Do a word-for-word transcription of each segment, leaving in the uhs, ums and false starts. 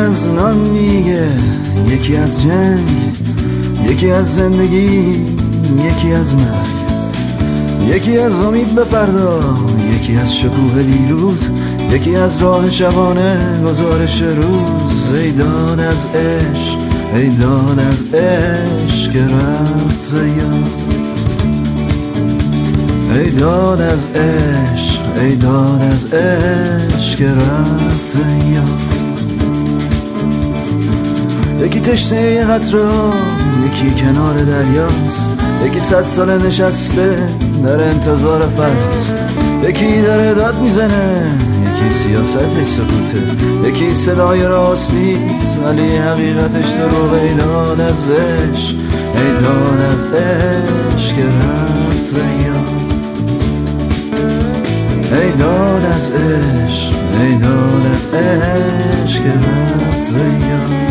از نان دیگه، یکی از جنگ، یکی از زندگی، یکی از مرگ، یکی از امید به فردا، یکی از شکوه دیروز، یکی از راه شبانه گزارش روز. ای داد از عشق، ای داد از عشق که رفت زیاد، ای داد از عشق، ای داد از عشق که رفت زیاد. یکی تشنه یه قطره، یکی کنار دریاست، یکی صد سال نشسته در انتظار فرس، یکی داره داد میزنه، یکی سیاستش سکوته، یکی صدای راستی ولی حقیقتش دروغ. ای داد از عشق، ای داد از عشق که رفت زیاد، ای داد از عشق، ای داد از عشق که رفت زیاد.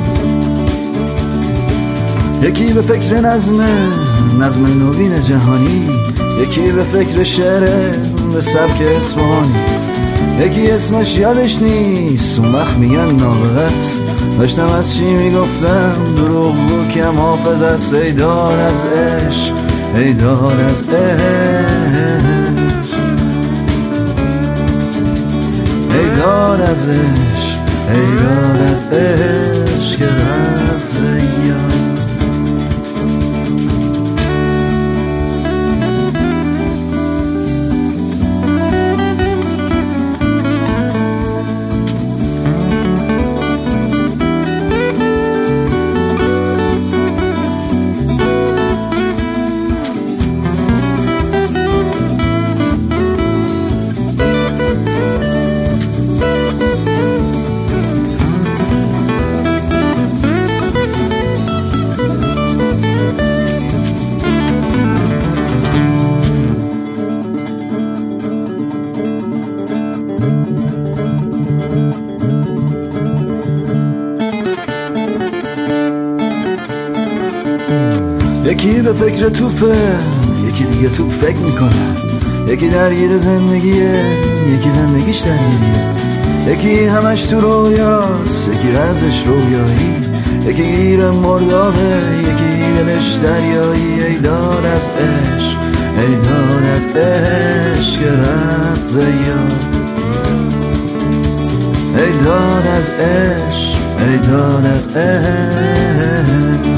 یکی به فکر نظم، نظم نوین جهانی، یکی به فکر شعر به سبک اصفهانی، یکی اسمش یادش نیست اون وقت میگن نابغه‌ست. داشتم از چی میگفتم دروغ بود کم حافظ است. ای داد از عشق، ای داد از عشق، ای داد از عشق، ای داد از عشق که رفت زیاد. یکی به فکر توپه، یکی دیگه توپ فکر میکنه، یکی درگیر زندگیه، یکی زندگیش درگیریه، یکی همش تو رویاست، یکی رزش رویایی، یکی گیر مردابه، یکی دلش دریایی. ای داد از عشق، ای داد از عشق که رفت زیاد، ای داد از عشق، ای داد از عشق.